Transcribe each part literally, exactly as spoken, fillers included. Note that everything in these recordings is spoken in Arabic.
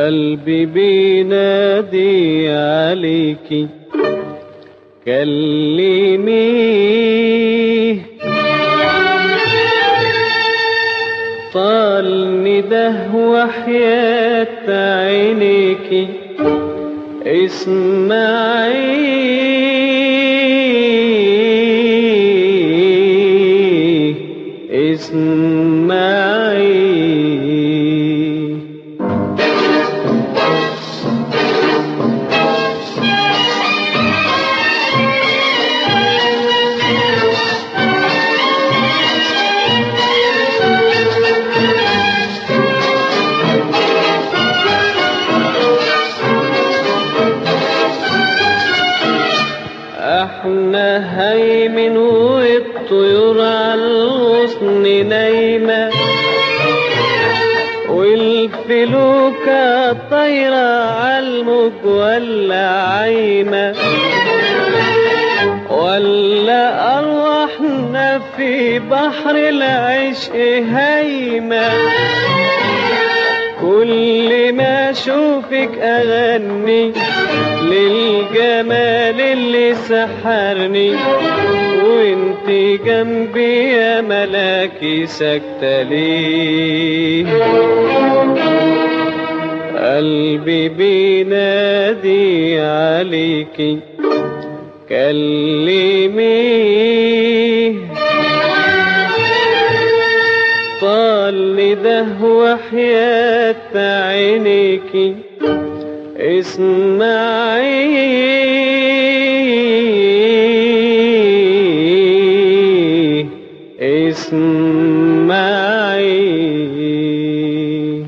قلبي بينادي عليكي كلميه، طال نده وحياة عينيكي اسمعيه اسمعيه. احنا هيمن والطيور عالغصن نايمة، والفلوكة طايرة عالموج ولا عايمة، ولا أرواحنا في بحر العشق هايمة. كل ما اشوفك اغني للجمال اللي سحرني، وانت جنبي يا ملاكي ساكتة ليه؟ قلبي بينادي عليكي كلميه، طال نده وحياة عينيكي اسمعيه اسمعيه.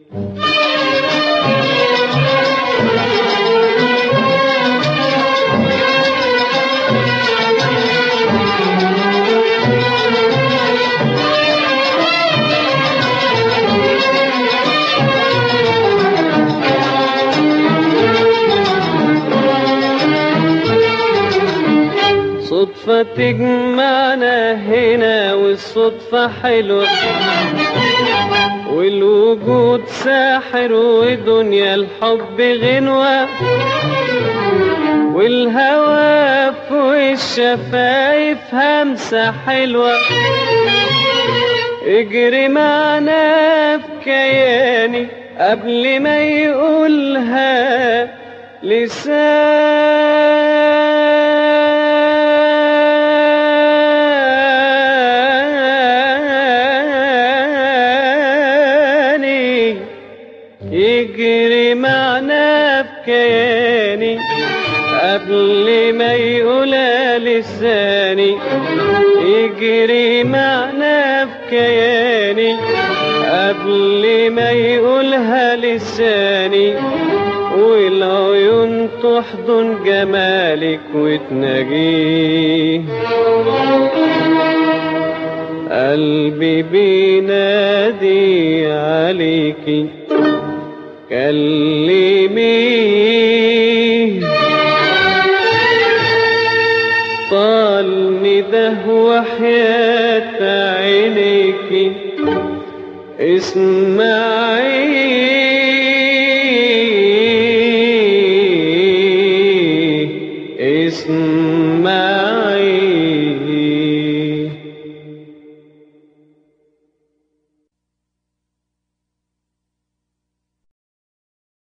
صدفة تجمعنا هنا والصدفة حلوة، والوجود ساحر ودنيا الحب غنوة، والهوى فوق الشفايف همسة حلوة. اجري معنا في كياني قبل ما يقولها لساني، يجري معنا في كياني قبل ما يقولها لساني، يجري معنا في كياني قبل ما يقولها لساني، والعيون تحضن جمالك وتناجيه. قلبي بينادي عليكي كلميه، طال نده وحياة عينيكي اسمعيه اسمعيه.